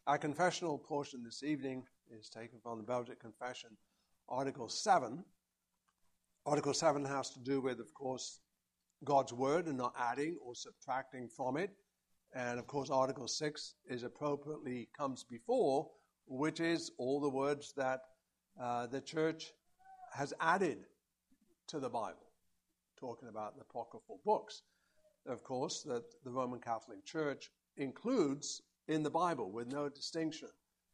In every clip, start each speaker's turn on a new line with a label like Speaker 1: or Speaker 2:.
Speaker 1: Our confessional portion this evening is taken from the Belgic Confession, Article 7. Article 7 has to do with, of course, God's Word and not adding or subtracting from it. And, of course, Article 6 is appropriately comes before, which is all the words that the church has added to the Bible, talking about the apocryphal books, of course, that the Roman Catholic Church includes in the Bible with no distinction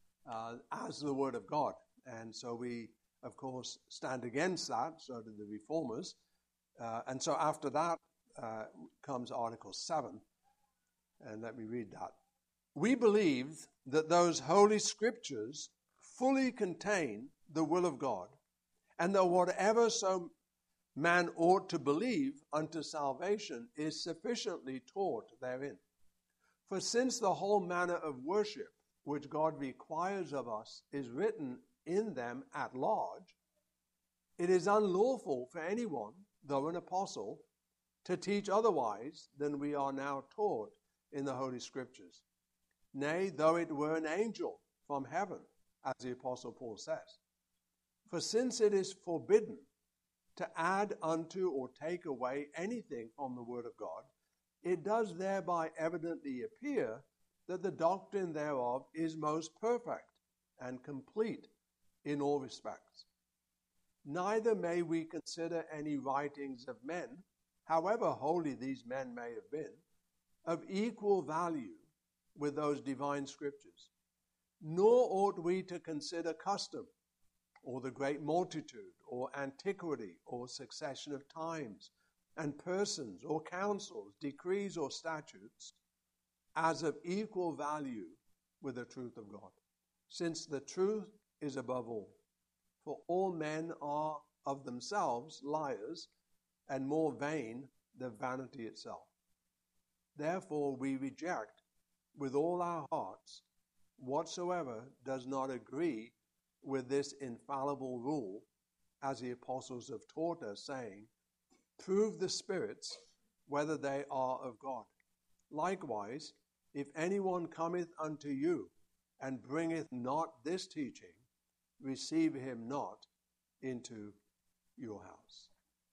Speaker 1: as the Word of God. And so we, of course, stand against that, so do the Reformers. And so after that comes Article 7. And let me read that. We believe that those holy scriptures fully contain the will of God, and that whatever so man ought to believe unto salvation is sufficiently taught therein. For since the whole manner of worship which God requires of us is written in them at large, it is unlawful for anyone, though an apostle, to teach otherwise than we are now taught in the Holy Scriptures. Nay, though it were an angel from heaven, as the Apostle Paul says. For since it is forbidden to add unto or take away anything from the Word of God, it does thereby evidently appear that the doctrine thereof is most perfect and complete in all respects. Neither may we consider any writings of men, however holy these men may have been, of equal value with those divine scriptures. Nor ought we to consider custom, or the great multitude, or antiquity, or succession of times, and persons, or councils, decrees, or statutes, as of equal value with the truth of God, since the truth is above all. For all men are of themselves liars, and more vain than vanity itself. Therefore we reject with all our hearts whatsoever does not agree with this infallible rule, as the apostles have taught us, saying, prove the spirits whether they are of God. Likewise, if anyone cometh unto you and bringeth not this teaching, receive him not into your house.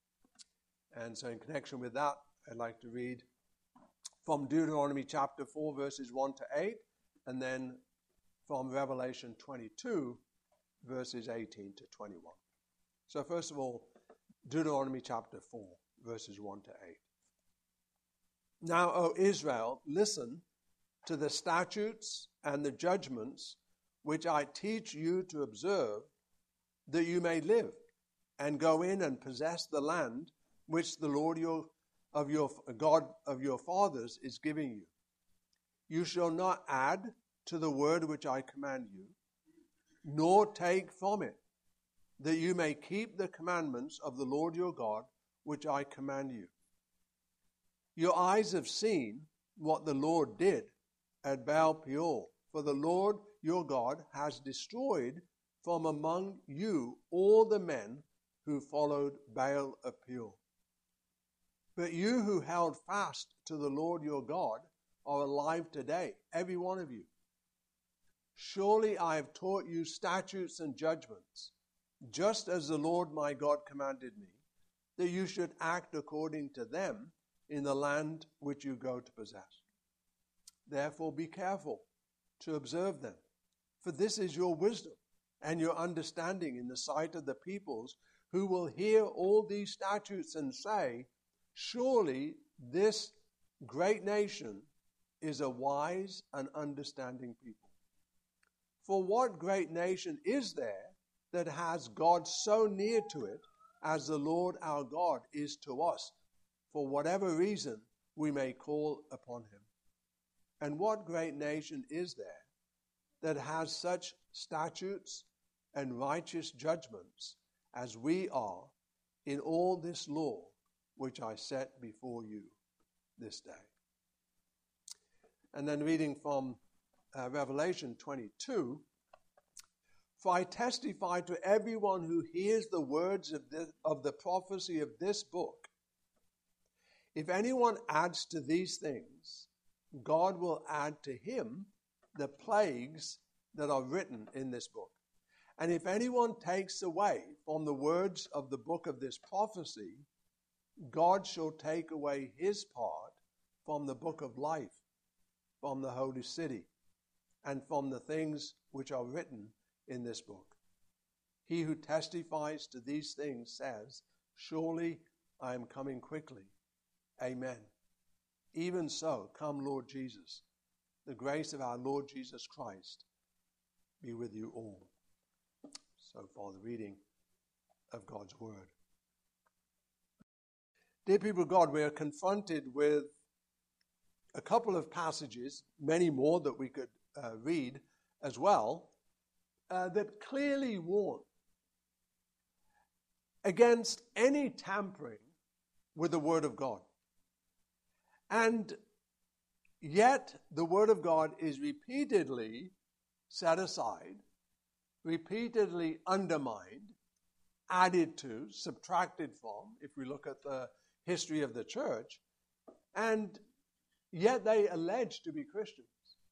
Speaker 1: And so in connection with that, I'd like to read from Deuteronomy chapter 4, verses 1 to 8, and then from Revelation 22, verses 18 to 21. So first of all, Deuteronomy chapter 4, verses 1 to 8. Now, O Israel, listen to the statutes and the judgments which I teach you to observe, that you may live and go in and possess the land which the Lord God of your fathers is giving you. You shall not add to the word which I command you, nor take from it, that you may keep the commandments of the Lord your God, which I command you. Your eyes have seen what the Lord did at Baal Peor, for the Lord your God has destroyed from among you all the men who followed Baal of Peor. But you who held fast to the Lord your God are alive today, every one of you. Surely I have taught you statutes and judgments, just as the Lord my God commanded me, that you should act according to them in the land which you go to possess. Therefore be careful to observe them, for this is your wisdom and your understanding in the sight of the peoples, who will hear all these statutes and say, surely this great nation is a wise and understanding people. For what great nation is there that has God so near to it as the Lord our God is to us, for whatever reason we may call upon him? And what great nation is there that has such statutes and righteous judgments as we are in all this law which I set before you this day? And then reading from Revelation 22, for I testify to everyone who hears the words of the prophecy of this book. If anyone adds to these things, God will add to him the plagues that are written in this book. And if anyone takes away from the words of the book of this prophecy, God shall take away his part from the book of life, from the holy city, and from the things which are written in this book. He who testifies to these things says, surely I am coming quickly. Amen. Even so, come Lord Jesus. The grace of our Lord Jesus Christ be with you all. So far, the reading of God's word. Dear people of God, we are confronted with a couple of passages, many more that we could read as well, that clearly warn against any tampering with the Word of God. And yet the Word of God is repeatedly set aside, repeatedly undermined, added to, subtracted from, if we look at the history of the church, and yet they allege to be Christians.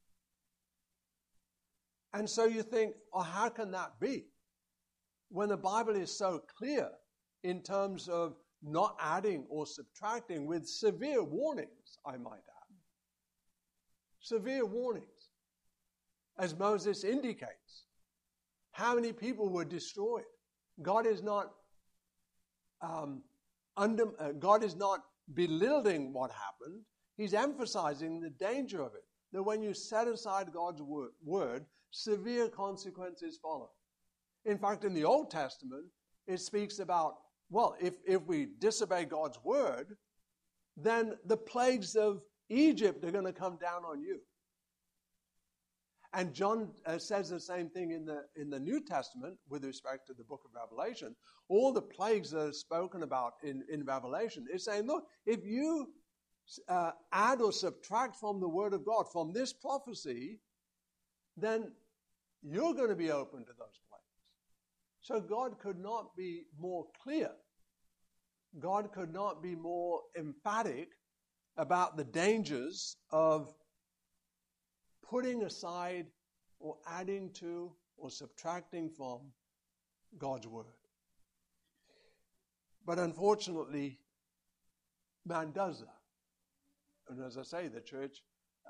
Speaker 1: And so you think, oh, how can that be? When the Bible is so clear in terms of not adding or subtracting, with severe warnings, I might add. Severe warnings. As Moses indicates, how many people were destroyed? God is not belittling what happened. He's emphasizing the danger of it. That when you set aside God's word, severe consequences follow. In fact, in the Old Testament, it speaks about, well, if we disobey God's word, then the plagues of Egypt are going to come down on you. And John says the same thing in the New Testament with respect to the book of Revelation. All the plagues that are spoken about in Revelation is saying, look, if you add or subtract from the word of God, from this prophecy, then you're going to be open to those plagues. So God could not be more clear. God could not be more emphatic about the dangers of putting aside or adding to or subtracting from God's word. But unfortunately, man does that. And as I say, the church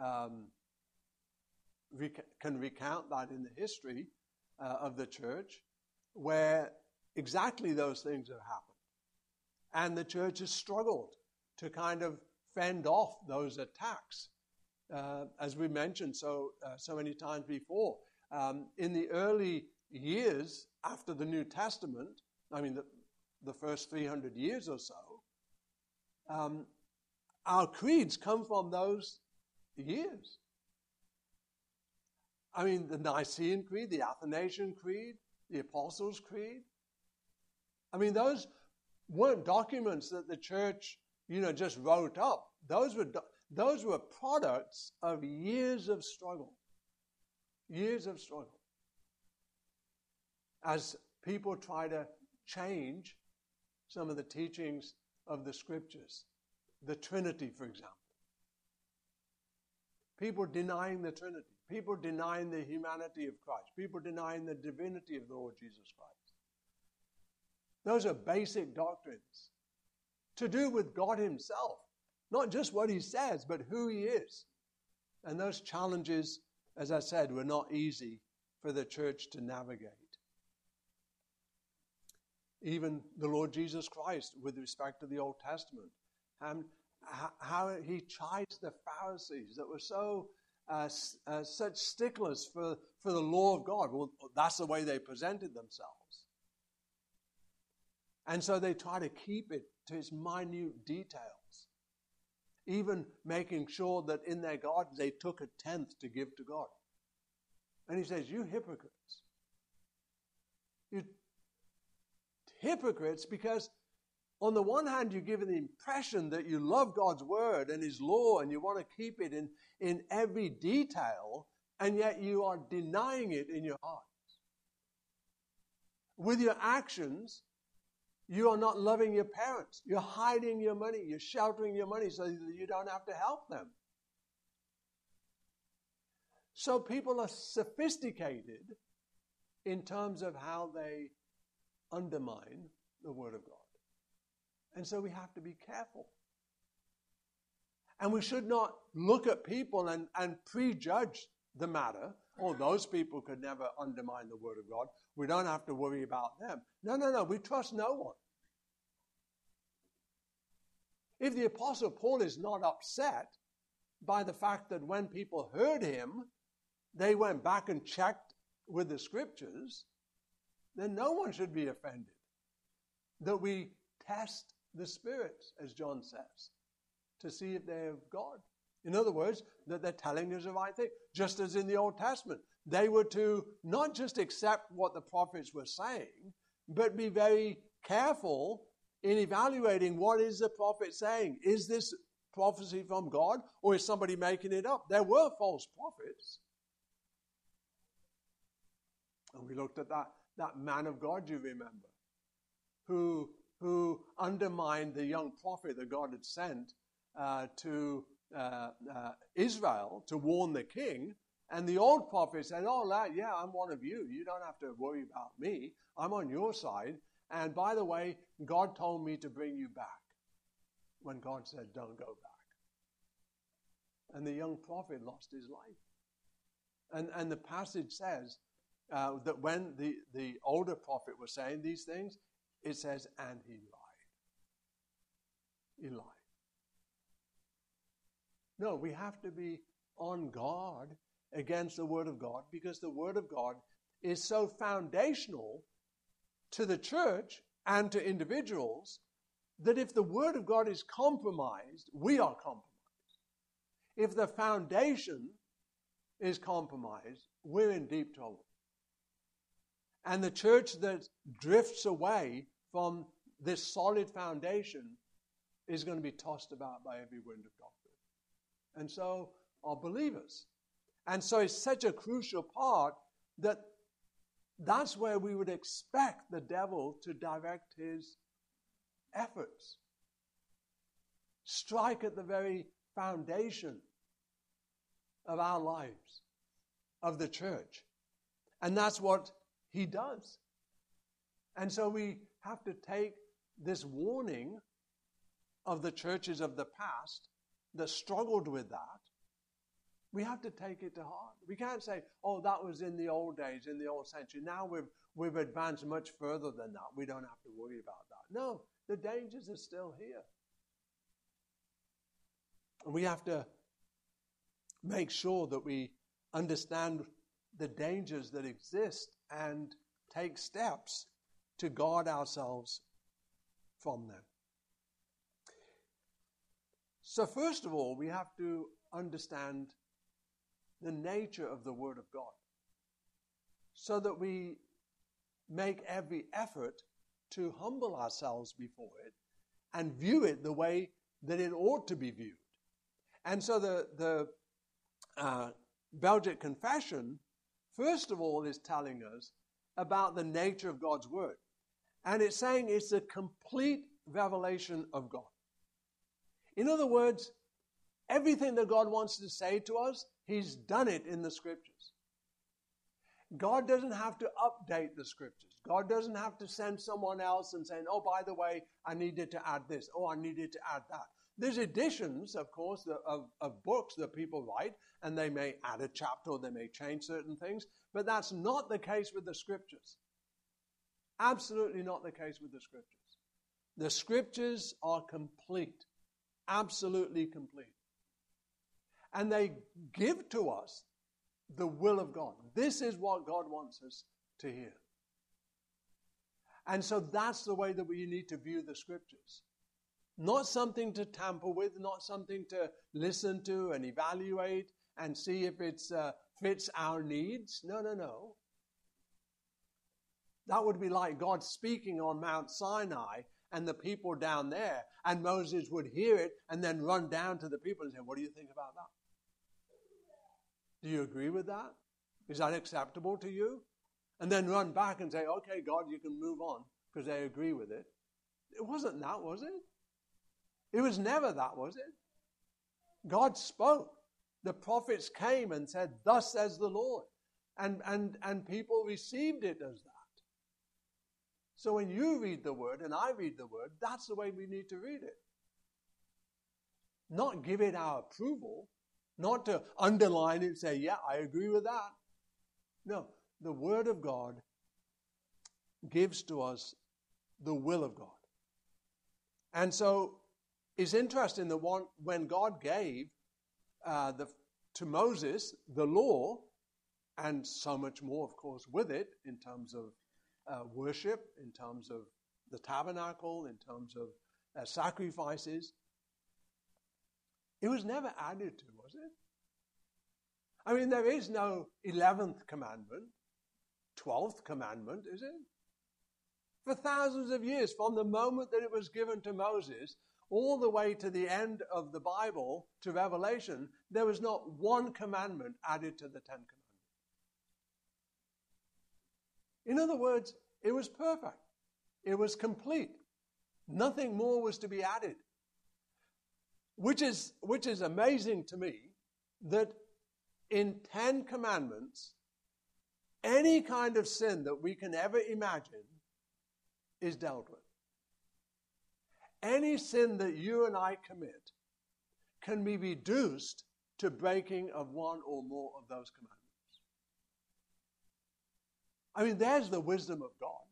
Speaker 1: can recount that in the history of the church, where exactly those things have happened. And the church has struggled to kind of fend off those attacks. As we mentioned so many times before, in the early years after the New Testament, I mean the first 300 years or so, our creeds come from those years. I mean, the Nicene Creed, the Athanasian Creed, the Apostles' Creed. I mean, those weren't documents that the church, just wrote up. Those were products of years of struggle. Years of struggle. As people try to change some of the teachings of the Scriptures. The Trinity, for example. People denying the Trinity. People denying the humanity of Christ. People denying the divinity of the Lord Jesus Christ. Those are basic doctrines to do with God himself. Not just what he says, but who he is. And those challenges, as I said, were not easy for the church to navigate. Even the Lord Jesus Christ, with respect to the Old Testament, how he chides the Pharisees that were such sticklers for the law of God. Well, that's the way they presented themselves. And so they try to keep it to its minute details, even making sure that in their garden they took 1/10 to give to God. And he says, you hypocrites. You hypocrites, because on the one hand, you give the impression that you love God's word and his law and you want to keep it in every detail, and yet you are denying it in your hearts. With your actions, you are not loving your parents. You're hiding your money. You're sheltering your money so that you don't have to help them. So people are sophisticated in terms of how they undermine the Word of God. And so we have to be careful. And we should not look at people and prejudge the matter. Oh, those people could never undermine the Word of God. We don't have to worry about them. No. We trust no one. If the Apostle Paul is not upset by the fact that when people heard him, they went back and checked with the Scriptures, then no one should be offended that we test the spirits, as John says, to see if they're of God. In other words, that they're telling us the right thing. Just as in the Old Testament, they were to not just accept what the prophets were saying, but be very careful in evaluating what is the prophet saying. Is this prophecy from God, or is somebody making it up? There were false prophets. And we looked at that man of God, you remember, who undermined the young prophet that God had sent to Israel to warn the king. And the old prophet said, oh, lad, yeah, I'm one of you. You don't have to worry about me. I'm on your side. And by the way, God told me to bring you back when God said, don't go back. And the young prophet lost his life. And the passage says that when the older prophet was saying these things, it says, and he lied. He lied. No, we have to be on guard against the Word of God, because the Word of God is so foundational to the church and to individuals that if the Word of God is compromised, we are compromised. If the foundation is compromised, we're in deep trouble. And the church that drifts away from this solid foundation is going to be tossed about by every wind of doctrine. And so are believers. And so it's such a crucial part that that's where we would expect the devil to direct his efforts. Strike at the very foundation of our lives, of the church. And that's what he does. And so we have to take this warning of the churches of the past that struggled with that. We have to take it to heart. We can't say, oh, that was in the old days, in the old century. Now we've advanced much further than that. We don't have to worry about that. No, the dangers are still here. And we have to make sure that we understand the dangers that exist and take steps to guard ourselves from them. So first of all, we have to understand the nature of the Word of God so that we make every effort to humble ourselves before it and view it the way that it ought to be viewed. And so the Belgic Confession, first of all, is telling us about the nature of God's Word. And it's saying it's a complete revelation of God. In other words, everything that God wants to say to us, He's done it in the Scriptures. God doesn't have to update the Scriptures. God doesn't have to send someone else and say, oh, by the way, I needed to add this. Oh, I needed to add that. There's editions, of course, of books that people write, and they may add a chapter or they may change certain things, but that's not the case with the Scriptures. Absolutely not the case with the Scriptures. The Scriptures are complete, absolutely complete. And they give to us the will of God. This is what God wants us to hear. And so that's the way that we need to view the Scriptures. Not something to tamper with, not something to listen to and evaluate and see if it fits our needs. No. That would be like God speaking on Mount Sinai and the people down there, and Moses would hear it and then run down to the people and say, what do you think about that? Do you agree with that? Is that acceptable to you? And then run back and say, okay, God, you can move on because they agree with it. It wasn't that, was it? It was never that, was it? God spoke. The prophets came and said, "Thus says the Lord." And people received it as that. So when you read the word and I read the word, that's the way we need to read it. Not give it our approval, not to underline it and say, "Yeah, I agree with that." No, the word of God gives to us the will of God. And so it's interesting that when God gave to Moses the law, and so much more, of course, with it in terms of worship, in terms of the tabernacle, in terms of sacrifices, it was never added to, was it? I mean, there is no 11th commandment, 12th commandment, is it? For thousands of years, from the moment that it was given to Moses, all the way to the end of the Bible, to Revelation, there was not one commandment added to the 10 Commandments. In other words, it was perfect. It was complete. Nothing more was to be added. Which is amazing to me, that in 10 commandments, any kind of sin that we can ever imagine is dealt with. Any sin that you and I commit can be reduced to breaking of one or more of those commandments. I mean, there's the wisdom of God.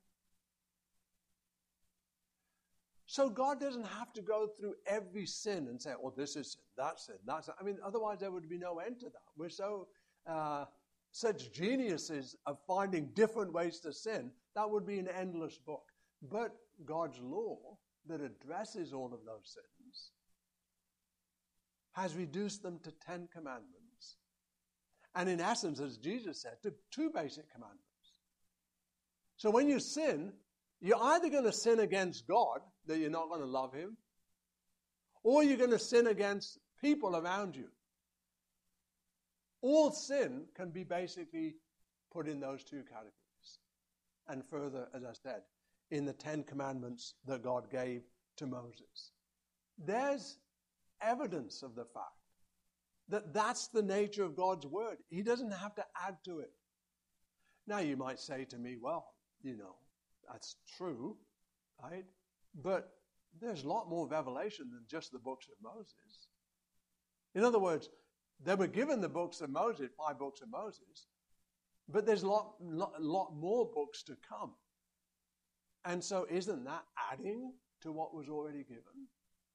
Speaker 1: So God doesn't have to go through every sin and say, "Oh, this is sin, that's sin, that's sin." I mean, otherwise there would be no end to that. We're such geniuses of finding different ways to sin, that would be an endless book. But God's law that addresses all of those sins has reduced them to 10 commandments. And in essence, as Jesus said, to 2 basic commandments. So when you sin, you're either going to sin against God, that you're not going to love him, or you're going to sin against people around you. All sin can be basically put in those 2 categories. And further, as I said, in the 10 commandments that God gave to Moses. There's evidence of the fact that that's the nature of God's word. He doesn't have to add to it. Now you might say to me, "Well, that's true, right? But there's a lot more revelation than just the books of Moses." In other words, they were given the books of Moses, 5 books of Moses, but there's a lot more books to come. And so isn't that adding to what was already given?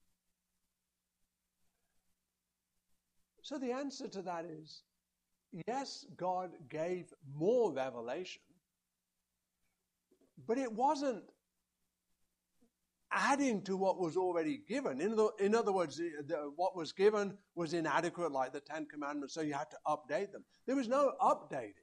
Speaker 1: So the answer to that is, yes, God gave more revelation, but it wasn't adding to what was already given. In other words, what was given was inadequate, like the 10 Commandments, so you had to update them. There was no updating.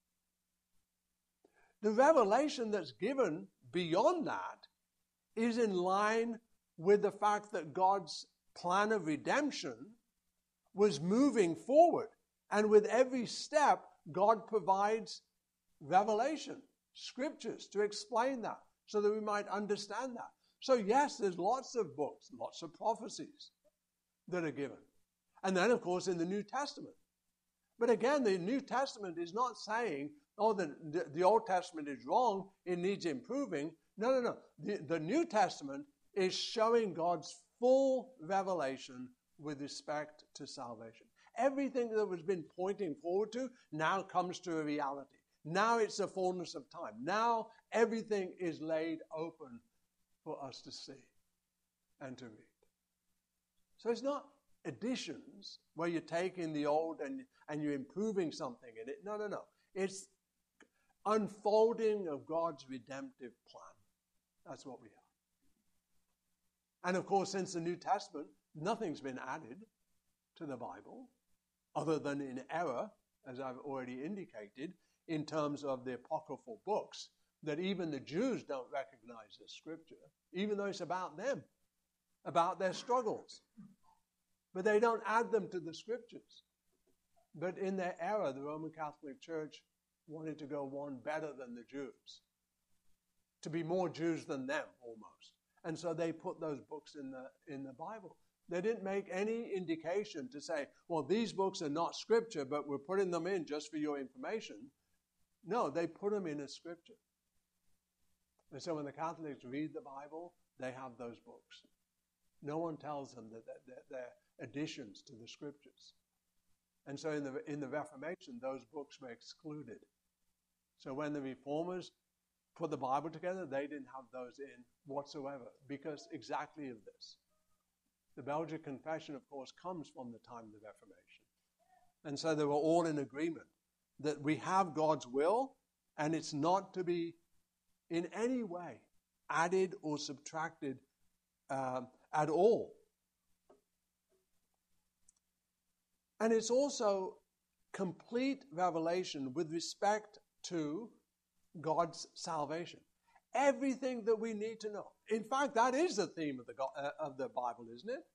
Speaker 1: The revelation that's given beyond that is in line with the fact that God's plan of redemption was moving forward. And with every step, God provides revelation, scriptures to explain that, so that we might understand that. So yes, there's lots of books, lots of prophecies that are given. And then, of course, in the New Testament. But again, the New Testament is not saying, "Oh, the Old Testament is wrong, it needs improving." No. The New Testament is showing God's full revelation with respect to salvation. Everything that was been pointing forward to now comes to a reality. Now it's the fullness of time. Now everything is laid open for us to see and to read. So it's not additions where you're taking the old and you're improving something in it. No. It's unfolding of God's redemptive plan. That's what we have. And of course, since the New Testament, nothing's been added to the Bible other than in error, as I've already indicated, in terms of the apocryphal books, that even the Jews don't recognize as scripture, even though it's about them, about their struggles. But they don't add them to the scriptures. But in their error, the Roman Catholic Church wanted to go one better than the Jews, to be more Jews than them almost. And so they put those books in the Bible. They didn't make any indication to say, well, these books are not Scripture, but we're putting them in just for your information. No, they put them in as Scripture. And so when the Catholics read the Bible, they have those books. No one tells them that they're additions to the Scriptures. And so in the Reformation, those books were excluded. So when the Reformers put the Bible together, they didn't have those in whatsoever, because exactly of this. The Belgic Confession, of course, comes from the time of the Reformation. And so they were all in agreement that we have God's will, and it's not to be in any way added or subtracted at all. And it's also complete revelation with respect to God's salvation. Everything that we need to know. In fact, that is the theme of the Bible, isn't it?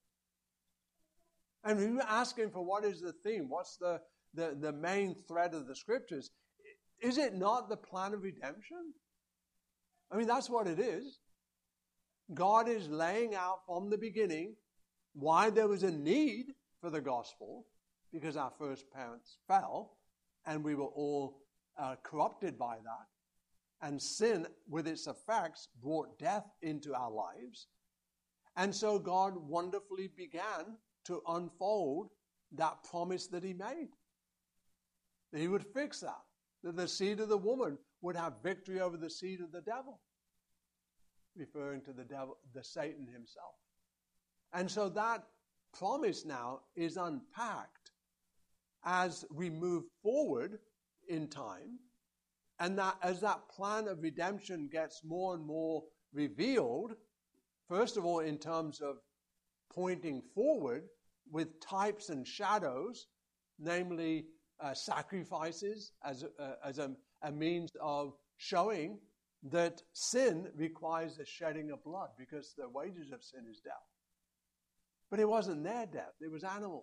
Speaker 1: And we were asking for what is the theme, what's the main thread of the Scriptures. Is it not the plan of redemption? I mean, that's what it is. God is laying out from the beginning why there was a need for the gospel, because our first parents fell, and we were all corrupted by that. And sin, with its effects, brought death into our lives. And so God wonderfully began to unfold that promise that he made. That he would fix that. That the seed of the woman would have victory over the seed of the devil. Referring to the devil, the Satan himself. And so that promise now is unpacked as we move forward in time. And that as that plan of redemption gets more and more revealed, first of all in terms of pointing forward with types and shadows, namely sacrifices as a means of showing that sin requires the shedding of blood, because the wages of sin is death. But it wasn't their death, it was animals.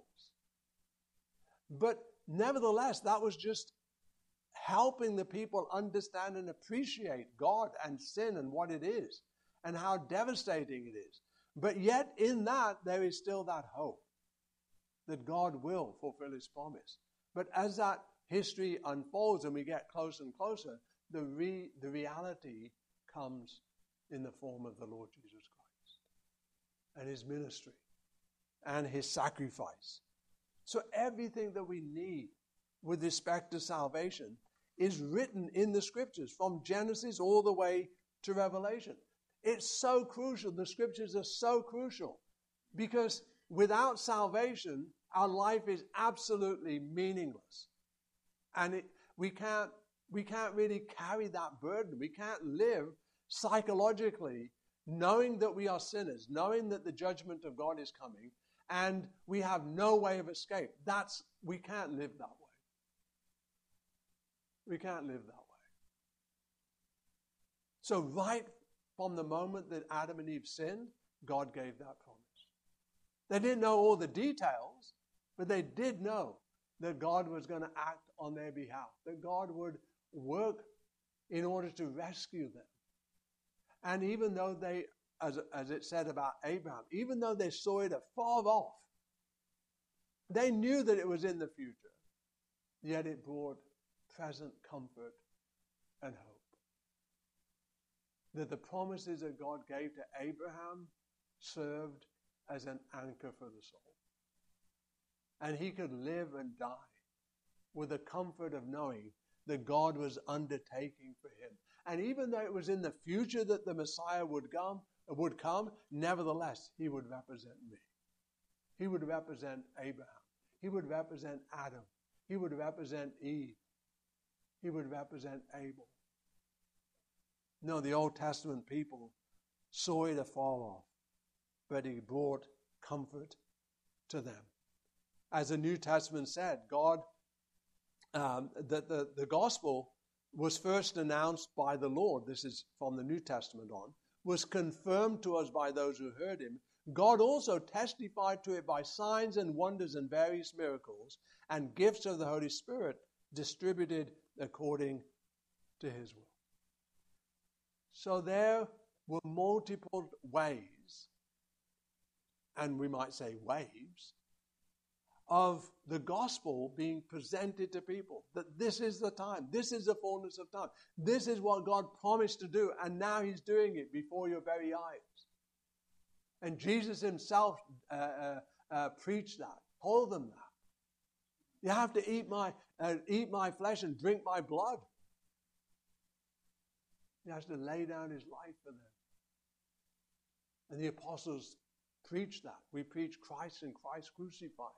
Speaker 1: But nevertheless, that was just helping the people understand and appreciate God and sin and what it is and how devastating it is. But yet in that, there is still that hope that God will fulfill his promise. But as that history unfolds and we get closer and closer, the reality comes in the form of the Lord Jesus Christ and his ministry and his sacrifice. So everything that we need with respect to salvation is written in the Scriptures, from Genesis all the way to Revelation. It's so crucial. The Scriptures are so crucial, because without salvation, our life is absolutely meaningless. And we can't really carry that burden. We can't live psychologically knowing that we are sinners, knowing that the judgment of God is coming, and we have no way of escape. We can't live that way. We can't live that way. So right from the moment that Adam and Eve sinned, God gave that promise. They didn't know all the details, but they did know that God was going to act on their behalf, that God would work in order to rescue them. And even though they, as it said about Abraham, even though they saw it afar off, they knew that it was in the future, yet it brought present comfort and hope. That the promises that God gave to Abraham served as an anchor for the soul. And he could live and die with the comfort of knowing that God was undertaking for him. And even though it was in the future that the Messiah would come, nevertheless, he would represent me. He would represent Abraham. He would represent Adam. He would represent Eve. He would represent Abel. No, the Old Testament people saw it afar off, but he brought comfort to them. As the New Testament said, God, that the gospel was first announced by the Lord. This is from the New Testament on. Was confirmed to us by those who heard him. God also testified to it by signs and wonders and various miracles and gifts of the Holy Spirit distributed according to his will. So there were multiple ways and we might say waves, of the gospel being presented to people. That this is the time. This is the fullness of time. This is what God promised to do, and now He's doing it before your very eyes. And Jesus Himself preached that, told them that. You have to eat my flesh and drink my blood. He has to lay down His life for them. And the apostles preached that. We preach Christ and Christ crucified.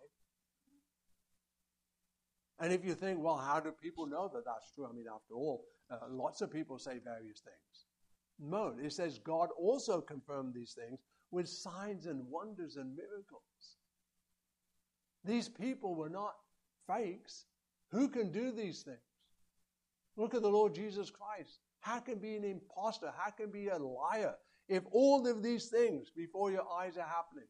Speaker 1: And if you think, well, how do people know that that's true? I mean, after all, lots of people say various things. No, it says God also confirmed these things with signs and wonders and miracles. These people were not fakes. Who can do these things? Look at the Lord Jesus Christ. How can be an imposter? How can be a liar if all of these things before your eyes are happening?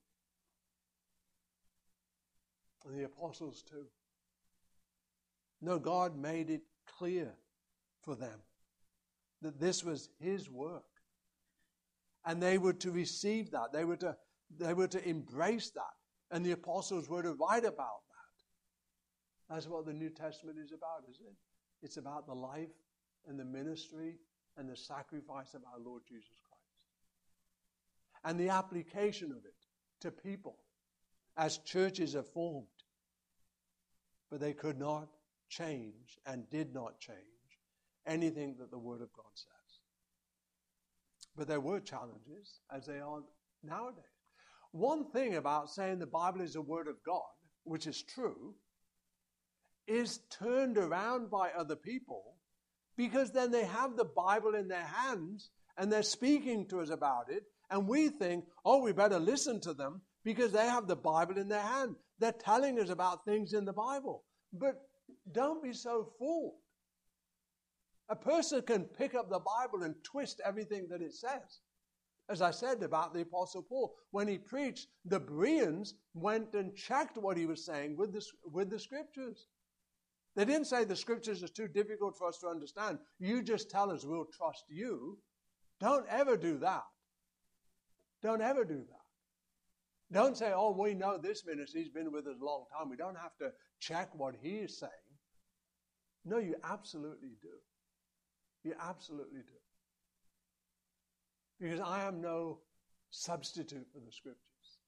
Speaker 1: And the apostles too. No, God made it clear for them that this was His work. And they were to receive that. They were to embrace that. And the apostles were to write about that. That's what the New Testament is about, isn't it? It's about the life and the ministry and the sacrifice of our Lord Jesus Christ. And the application of it to people as churches are formed. But they could not change and did not change anything that the Word of God says. But there were challenges, as they are nowadays. One thing about saying the Bible is the Word of God, which is true, is turned around by other people because then they have the Bible in their hands and they're speaking to us about it, and we think, oh, we better listen to them because they have the Bible in their hand. They're telling us about things in the Bible. But don't be so fooled. A person can pick up the Bible and twist everything that it says. As I said about the Apostle Paul, when he preached, the Bereans went and checked what he was saying with the Scriptures. They didn't say the Scriptures are too difficult for us to understand. You just tell us, we'll trust you. Don't ever do that. Don't ever do that. Don't say, oh, we know this ministry, he's been with us a long time. We don't have to check what he is saying. No, you absolutely do. You absolutely do. Because I am no substitute for the Scriptures.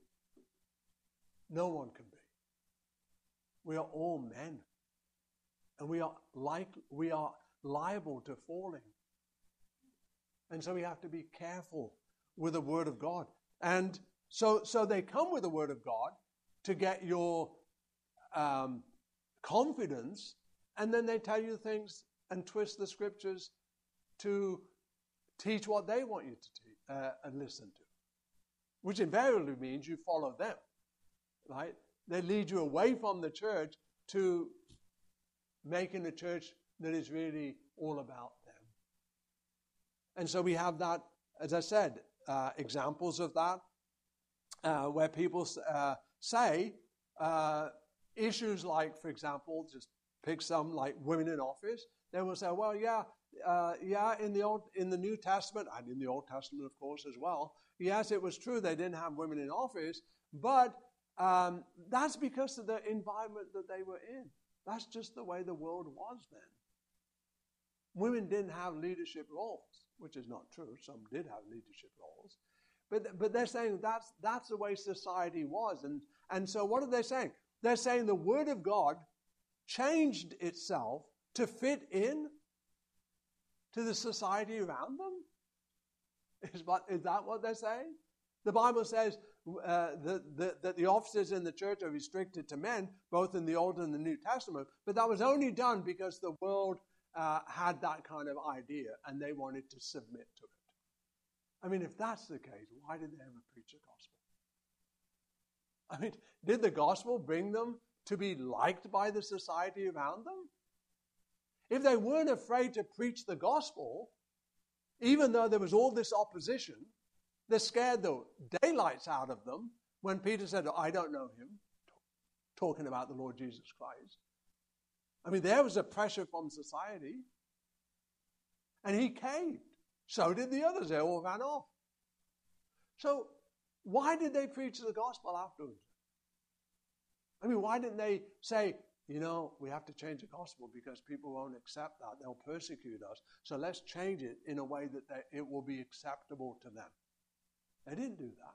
Speaker 1: No one can be. We are all men. And we are liable to falling. And so we have to be careful with the Word of God. And so they come with the Word of God to get your confidence, and then they tell you things and twist the Scriptures to teach what they want you to teach and listen to, which invariably means you follow them, right? They lead you away from the church to making a church that is really all about them. And so we have that, as I said, examples of that, where people say issues like, for example, just pick some like women in office. They will say, well, in the New Testament, and in the Old Testament, of course, as well, yes, it was true they didn't have women in office, but that's because of the environment that they were in. That's just the way the world was then. Women didn't have leadership roles, which is not true. Some did have leadership roles. But they're saying that's the way society was. And so what are they saying? They're saying the Word of God changed itself to fit in to the society around them. Is that what they're saying? The Bible says that the offices in the church are restricted to men, both in the Old and the New Testament. But that was only done because the world had that kind of idea and they wanted to submit to it. I mean, if that's the case, why did they ever preach the gospel? I mean, did the gospel bring them to be liked by the society around them? If they weren't afraid to preach the gospel, even though there was all this opposition, they scared the daylights out of them when Peter said, I don't know him, talking about the Lord Jesus Christ. I mean, there was a pressure from society. And he caved. So did the others. They all ran off. So Why did they preach the gospel afterwards? I mean, why didn't they say, we have to change the gospel because people won't accept that. They'll persecute us. So let's change it in a way that it will be acceptable to them. They didn't do that.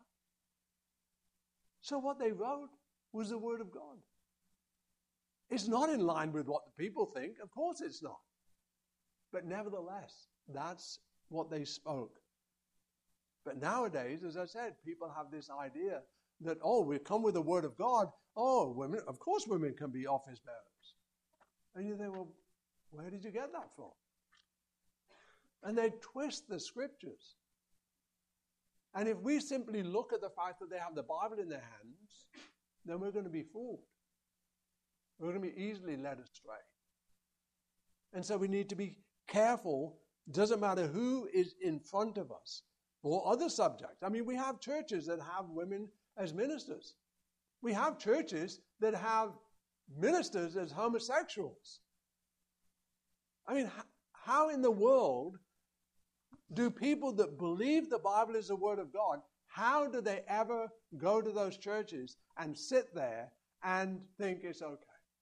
Speaker 1: So what they wrote was the Word of God. It's not in line with what the people think. Of course it's not. But nevertheless, that's what they spoke. But nowadays, as I said, people have this idea that, we come with the Word of God. Women, of course women can be office bearers. And you think, well, where did you get that from? And they twist the scriptures. And if we simply look at the fact that they have the Bible in their hands, then we're going to be fooled. We're going to be easily led astray. And so we need to be careful. Doesn't matter who is in front of us or other subjects. I mean, we have churches that have women as ministers. We have churches that have ministers as homosexuals. I mean, how in the world do people that believe the Bible is the Word of God, how do they ever go to those churches and sit there and think it's okay?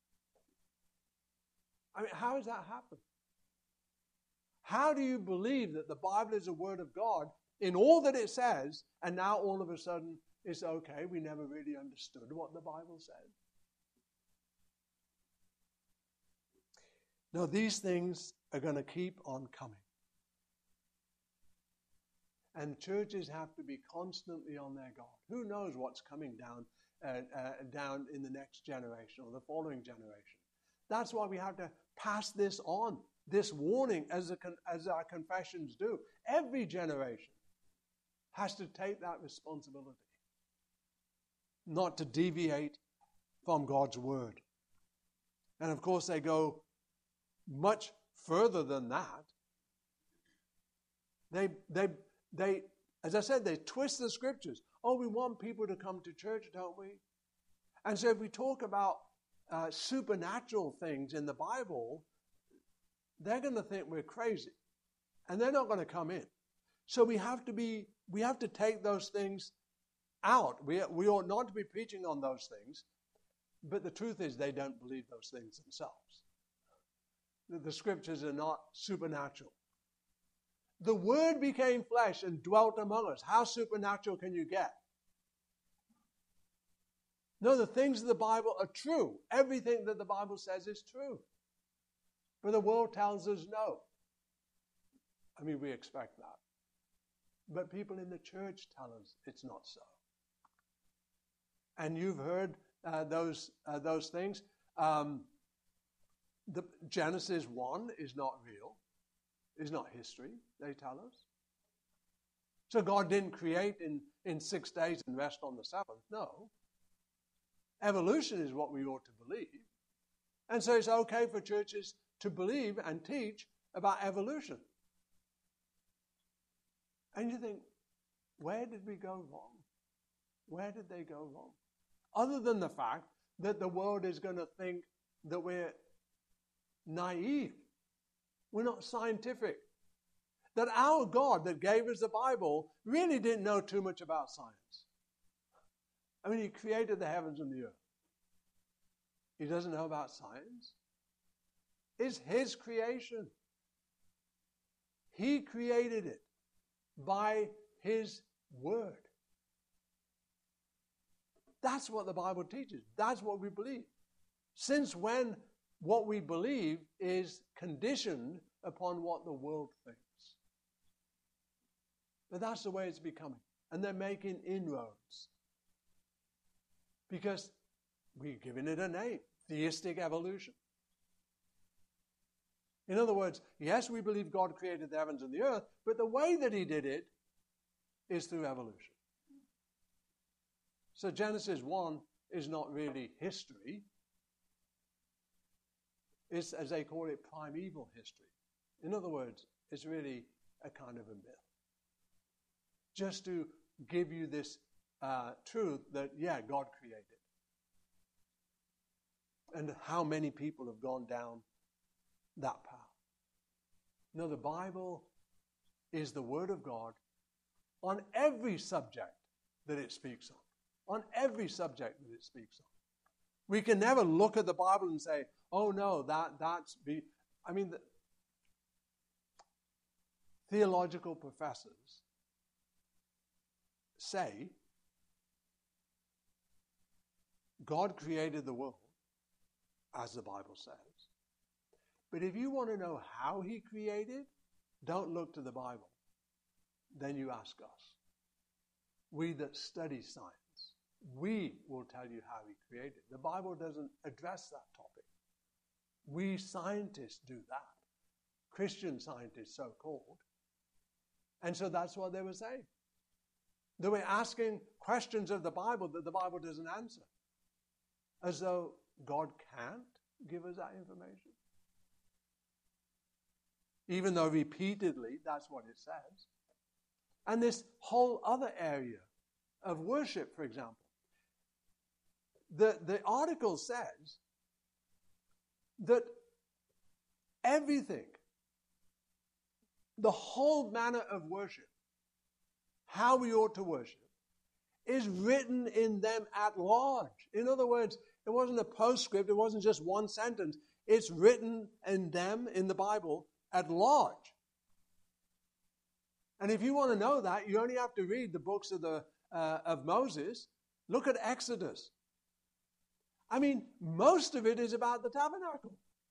Speaker 1: I mean, how does that happen? How do you believe that the Bible is the Word of God in all that it says, and now all of a sudden it's okay, we never really understood what the Bible said? No, these things are going to keep on coming. And churches have to be constantly on their guard. Who knows what's coming down in the next generation or the following generation? That's why we have to pass this on, this warning, as our confessions do. Every generation has to take that responsibility, not to deviate from God's word. And of course, they go much further than that. They, as I said, they twist the scriptures. We want people to come to church, don't we? And so if we talk about supernatural things in the Bible, they're going to think we're crazy. And they're not going to come in. So we have to take those things out. We ought not to be preaching on those things. But the truth is they don't believe those things themselves. The scriptures are not supernatural. The Word became flesh and dwelt among us. How supernatural can you get? No, the things of the Bible are true. Everything that the Bible says is true. But the world tells us no. I mean, we expect that. But people in the church tell us it's not so. And you've heard those things. The Genesis 1 is not real. Is not history, they tell us. So God didn't create in 6 days and rest on the seventh. No. Evolution is what we ought to believe. And so it's okay for churches to believe and teach about evolution. And you think, where did we go wrong? Where did they go wrong? Other than the fact that the world is going to think that we're naive. We're not scientific. That our God that gave us the Bible really didn't know too much about science. I mean, He created the heavens and the earth. He doesn't know about science. It's His creation. He created it by His Word. That's what the Bible teaches. That's what we believe. Since when what we believe is conditioned upon what the world thinks. But that's the way it's becoming. And they're making inroads. Because we're giving it a name, theistic evolution. In other words, yes, we believe God created the heavens and the earth, but the way that He did it is through evolution. So Genesis 1 is not really history. It's, as they call it, primeval history. In other words, it's really a kind of a myth. Just to give you this truth that, yeah, God created. And how many people have gone down that path. No, the Bible is the Word of God on every subject that it speaks on every subject that it speaks on. We can never look at the Bible and say, oh no, the theological professors say God created the world, as the Bible says. But if you want to know how he created, don't look to the Bible. Then you ask us. We that study science, we will tell you how he created. The Bible doesn't address that topic. We scientists do that. Christian scientists, so-called. And so that's what they were saying. They were asking questions of the Bible that the Bible doesn't answer. As though God can't give us that information. Even though repeatedly that's what it says. And this whole other area of worship, for example. The article says that everything, the whole manner of worship, how we ought to worship, is written in them at large. In other words, it wasn't a postscript, it wasn't just one sentence. It's written in them, in the Bible, at large. And if you want to know that, you only have to read the books of Moses. Look at Exodus. I mean, most of it is about the tabernacle.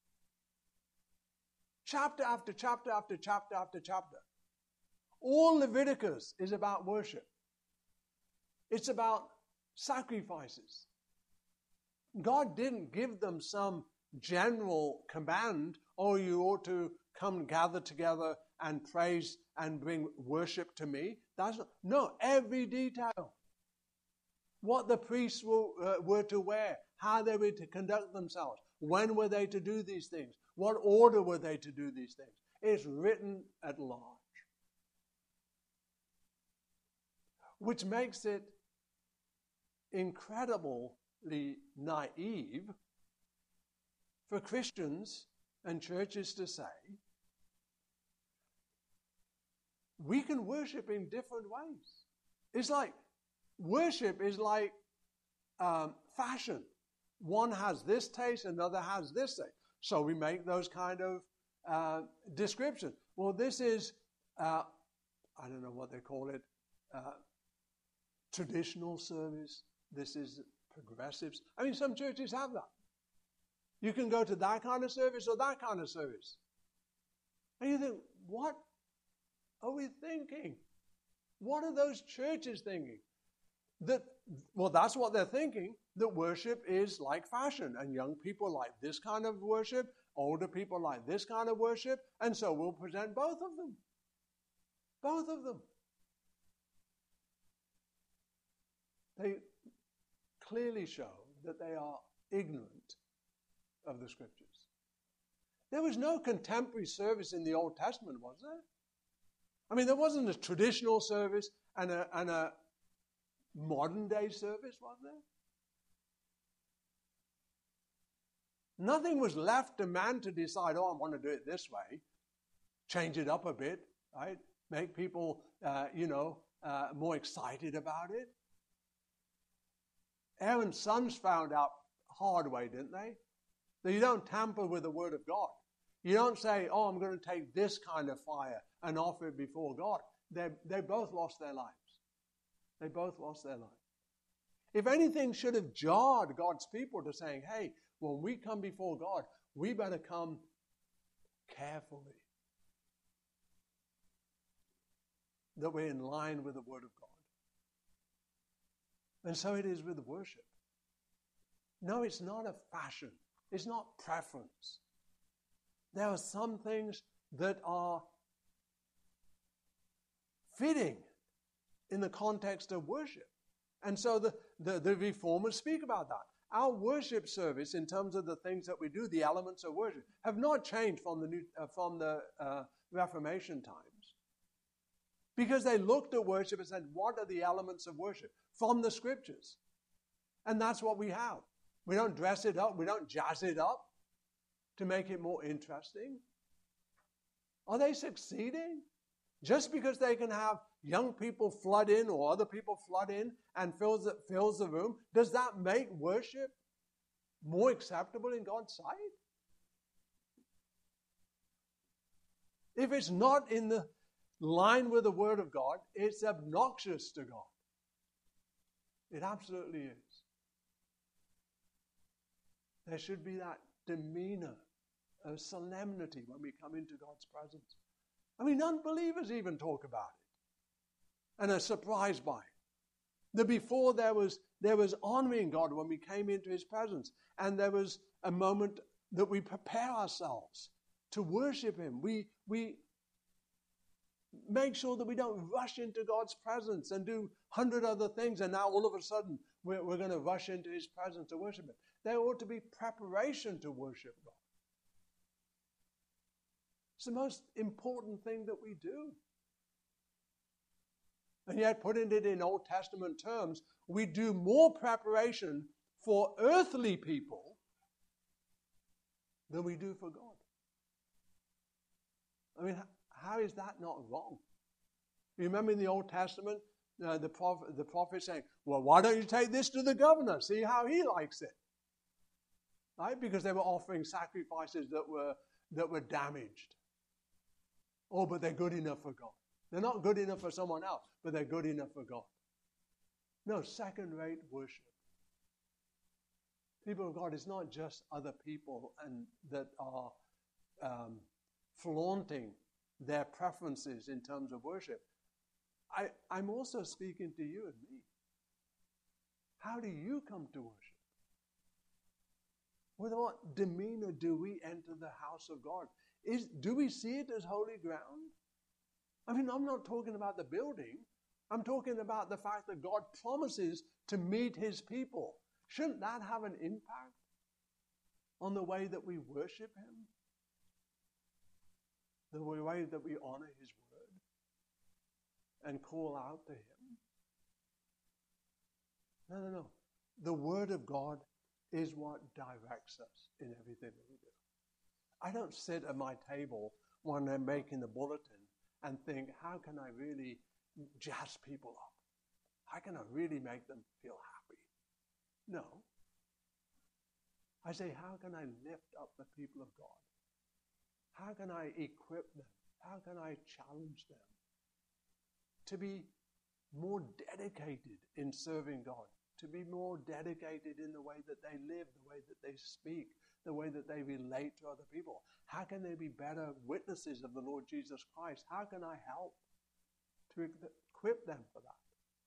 Speaker 1: Chapter after chapter after chapter after chapter. All Leviticus is about worship. It's about sacrifices. God didn't give them some general command, oh, you ought to come gather together and praise and bring worship to me. No, every detail. What the priests were to wear, how they were to conduct themselves, when were they to do these things, what order were they to do these things. It's written at large. Which makes it incredibly naive for Christians and churches to say, we can worship in different ways. It's like, worship is like fashion. One has this taste, another has this taste. So we make those kind of descriptions. Well, this is, I don't know what they call it, traditional service. This is progressives. I mean, some churches have that. You can go to that kind of service or that kind of service. And you think, what are we thinking? What are those churches thinking? That's what they're thinking, that worship is like fashion, and young people like this kind of worship, older people like this kind of worship, and so we'll present both of them. Both of them. They clearly show that they are ignorant of the Scriptures. There was no contemporary service in the Old Testament, was there? I mean, there wasn't a traditional service and a modern day service, was there? Nothing was left to man to decide, oh, I want to do it this way. Change it up a bit, right? Make people, more excited about it. Aaron's sons found out hard way, didn't they? That you don't tamper with the Word of God. You don't say, oh, I'm going to take this kind of fire and offer it before God. They both lost their lives. They both lost their lives. If anything should have jarred God's people to saying, hey, when we come before God, we better come carefully. That we're in line with the Word of God. And so it is with worship. No, it's not a fashion. It's not preference. There are some things that are fitting in the context of worship. And so the reformers speak about that. Our worship service, in terms of the things that we do, the elements of worship, have not changed from the Reformation times. Because they looked at worship and said, what are the elements of worship? From the Scriptures. And that's what we have. We don't dress it up. We don't jazz it up to make it more interesting. Are they succeeding? Just because they can have young people flood in or other people flood in and fills the room, does that make worship more acceptable in God's sight? If it's not in the line with the Word of God, it's obnoxious to God. It absolutely is. There should be that demeanor of solemnity when we come into God's presence. I mean, unbelievers even talk about it and are surprised by it. That before there was honoring God when we came into His presence, and there was a moment that we prepare ourselves to worship Him. We make sure that we don't rush into God's presence and do 100 other things, and now all of a sudden we're going to rush into His presence to worship Him. There ought to be preparation to worship God. It's the most important thing that we do. And yet, putting it in Old Testament terms, we do more preparation for earthly people than we do for God. I mean, how is that not wrong? You remember in the Old Testament, the prophet saying, well, why don't you take this to the governor, see how he likes it? Right? Because they were offering sacrifices that were damaged. Oh, but they're good enough for God. They're not good enough for someone else, but they're good enough for God. No, second-rate worship. People of God, it's not just other people that are flaunting their preferences in terms of worship. I'm also speaking to you and me. How do you come to worship? With what demeanor do we enter the house of God? Do we see it as holy ground? I mean, I'm not talking about the building. I'm talking about the fact that God promises to meet His people. Shouldn't that have an impact on the way that we worship Him? The way that we honor His word and call out to Him? No. The Word of God is what directs us in everything that we do. I don't sit at my table when I'm making the bulletin and think, how can I really jazz people up? How can I really make them feel happy? No. I say, how can I lift up the people of God? How can I equip them? How can I challenge them to be more dedicated in serving God? To be more dedicated in the way that they live, the way that they speak, the way that they relate to other people. How can they be better witnesses of the Lord Jesus Christ? How can I help to equip them for that?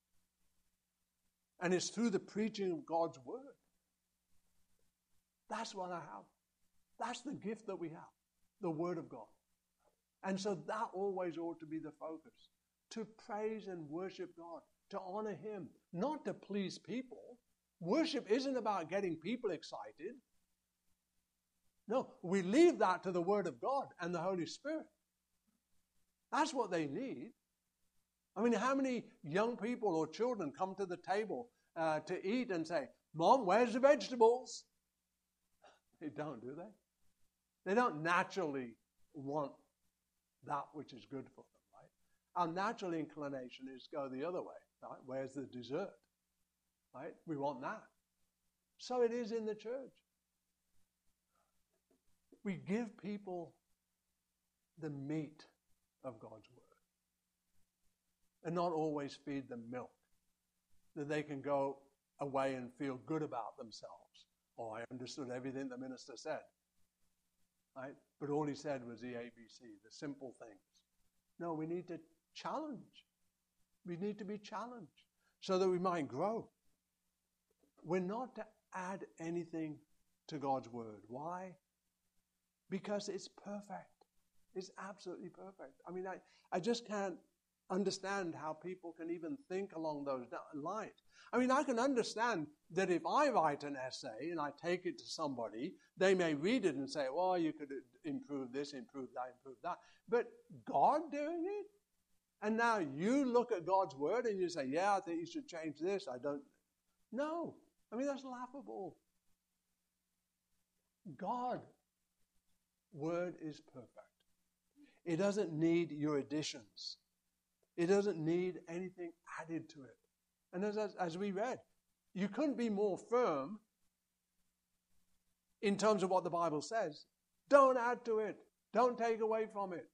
Speaker 1: And it's through the preaching of God's word. That's what I have. That's the gift that we have, the word of God. And so that always ought to be the focus, to praise and worship God, to honor Him, not to please people. Worship isn't about getting people excited. No, we leave that to the Word of God and the Holy Spirit. That's what they need. I mean, how many young people or children come to the table to eat and say, Mom, where's the vegetables? They don't, do they? They don't naturally want that which is good for them, right? Our natural inclination is go the other way, right? Where's the dessert? Right? We want that. So it is in the church. We give people the meat of God's word and not always feed them milk, that they can go away and feel good about themselves. Oh, I understood everything the minister said. Right? But all he said was the ABC, the simple things. No, we need to challenge. We need to be challenged so that we might grow. We're not to add anything to God's word. Why? Because it's perfect. It's absolutely perfect. I mean, I just can't understand how people can even think along those lines. I mean, I can understand that if I write an essay and I take it to somebody, they may read it and say, well, you could improve this, improve that, improve that. But God doing it? And now you look at God's word and you say, yeah, I think you should change this. I don't. No. I mean, that's laughable. God's word is perfect. It doesn't need your additions. It doesn't need anything added to it. And as we read, you couldn't be more firm in terms of what the Bible says. Don't add to it. Don't take away from it.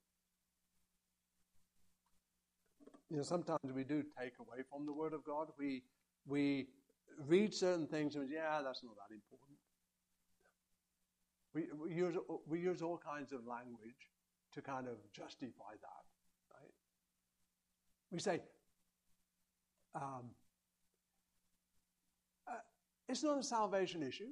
Speaker 1: Sometimes we do take away from the Word of God. We read certain things and that's not that important. We use all kinds of language to kind of justify that, right? We say, it's not a salvation issue.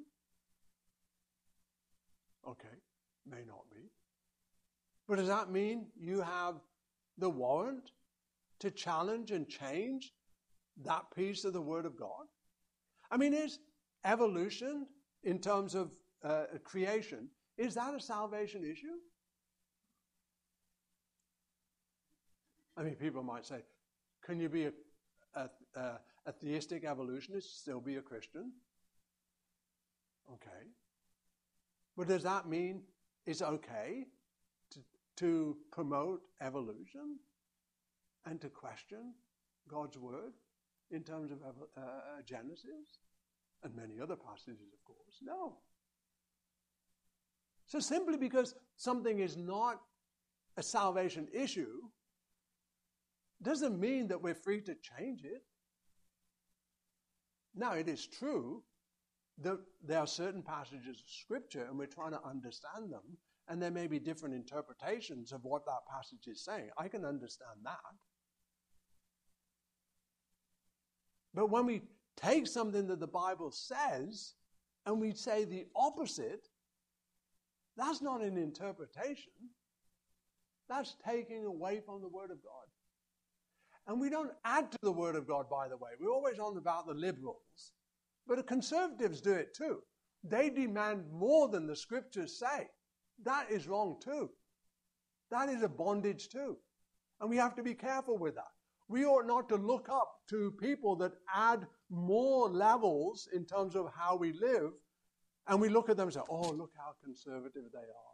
Speaker 1: Okay, may not be. But does that mean you have the warrant to challenge and change that piece of the Word of God? I mean, is evolution in terms of creation, is that a salvation issue? I mean, people might say, can you be a theistic evolutionist, still be a Christian? Okay. But does that mean it's okay to promote evolution and to question God's Word in terms of Genesis and many other passages, of course? No. So simply because something is not a salvation issue doesn't mean that we're free to change it. Now, it is true that there are certain passages of Scripture and we're trying to understand them, and there may be different interpretations of what that passage is saying. I can understand that. But when we take something that the Bible says and we say the opposite, that's not an interpretation. That's taking away from the Word of God. And we don't add to the Word of God, by the way. We're always on about the liberals. But the conservatives do it too. They demand more than the Scriptures say. That is wrong too. That is a bondage too. And we have to be careful with that. We ought not to look up to people that add more levels in terms of how we live, and we look at them and say, oh, look how conservative they are.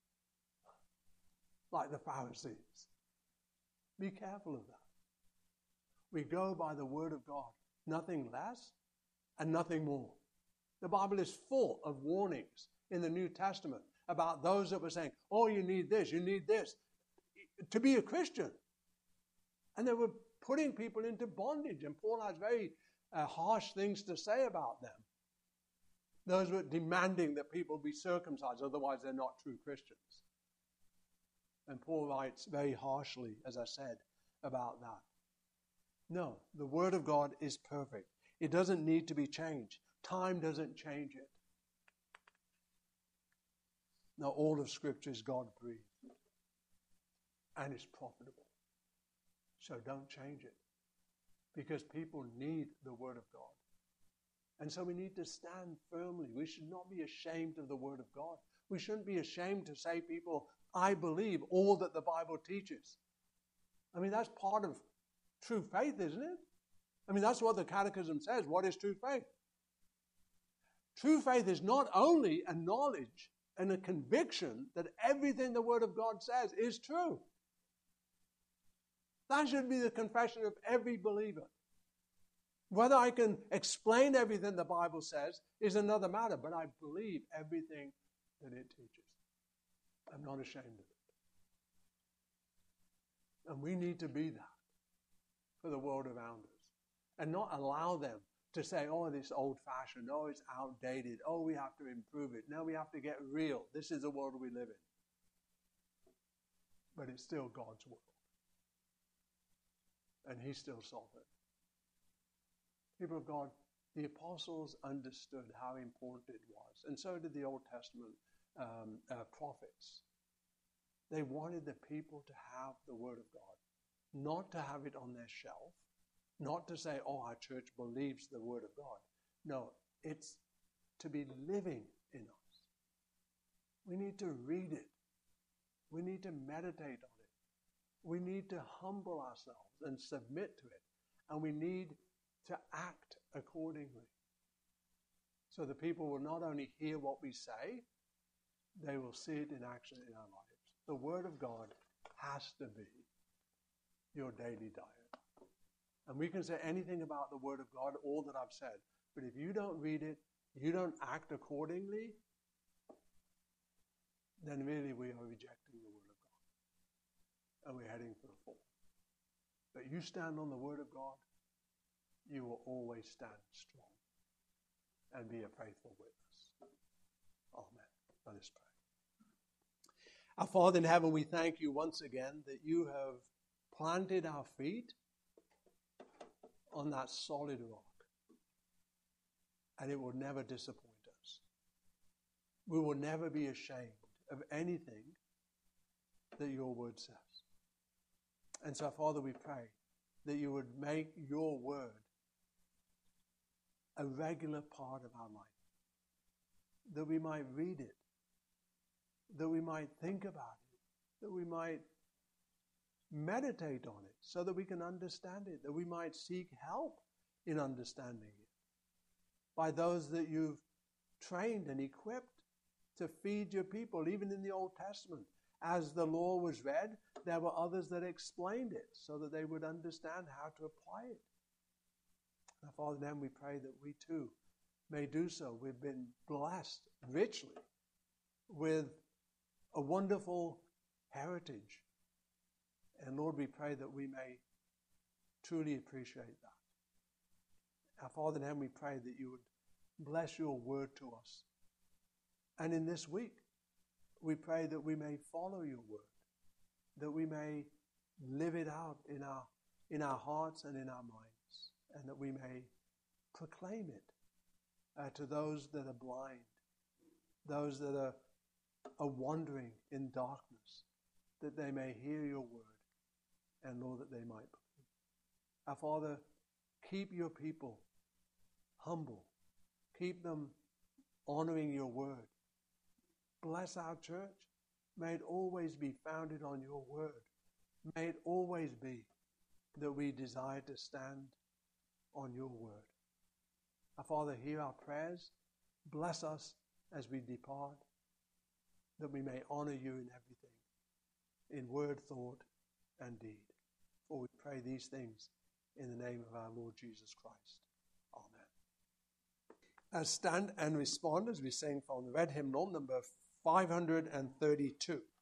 Speaker 1: Like the Pharisees. Be careful of that. We go by the Word of God, nothing less and nothing more. The Bible is full of warnings in the New Testament about those that were saying, oh, you need this, to be a Christian. And they were putting people into bondage, and Paul has very harsh things to say about them. Those were demanding that people be circumcised, otherwise they're not true Christians. And Paul writes very harshly, as I said, about that. No, the Word of God is perfect. It doesn't need to be changed. Time doesn't change it. No, all of Scripture is God-breathed. And it's profitable. So don't change it. Because people need the Word of God. And so we need to stand firmly. We should not be ashamed of the Word of God. We shouldn't be ashamed to say, people, I believe all that the Bible teaches. I mean, that's part of true faith, isn't it? I mean, that's what the Catechism says. What is true faith? True faith is not only a knowledge and a conviction that everything the Word of God says is true. That should be the confession of every believer. Whether I can explain everything the Bible says is another matter, but I believe everything that it teaches. I'm not ashamed of it. And we need to be that for the world around us. And not allow them to say, oh, this old-fashioned, oh, it's outdated, oh, we have to improve it. No, we have to get real. This is the world we live in. But it's still God's world. And He's still sovereign. People of God, the apostles understood how important it was. And so did the Old Testament prophets. They wanted the people to have the Word of God. Not to have it on their shelf. Not to say, oh, our church believes the Word of God. No, it's to be living in us. We need to read it. We need to meditate on it. We need to humble ourselves and submit to it. And we need to act accordingly. So the people will not only hear what we say, they will see it in action in our lives. The Word of God has to be your daily diet. And we can say anything about the Word of God, all that I've said. But if you don't read it, you don't act accordingly, then really we are rejecting the Word of God. And we're heading for a fall. But you stand on the Word of God, you will always stand strong and be a faithful witness. Amen. Let us pray. Our Father in heaven, we thank you once again that you have planted our feet on that solid rock. And it will never disappoint us. We will never be ashamed of anything that your word says. And so, Father, we pray that you would make your word a regular part of our life. That we might read it. That we might think about it. That we might meditate on it so that we can understand it. That we might seek help in understanding it by those that you've trained and equipped to feed your people. Even in the Old Testament, as the law was read, there were others that explained it so that they would understand how to apply it. Now, Father, then we pray that we too may do so. We've been blessed richly with a wonderful heritage. And Lord, we pray that we may truly appreciate that. Our Father in heaven, we pray that you would bless your word to us. And in this week, we pray that we may follow your word, that we may live it out in our hearts and in our minds, and that we may proclaim it to those that are blind, those that are wandering in darkness, that they may hear your word, and Lord, that they might believe. Our Father, keep your people humble. Keep them honoring your word. Bless our church. May it always be founded on your word. May it always be that we desire to stand on your word. Our Father, hear our prayers. Bless us as we depart, that we may honor you in everything, in word, thought, and deed. For we pray these things in the name of our Lord Jesus Christ. Amen. Stand and respond as we sing from the red hymnal number 532.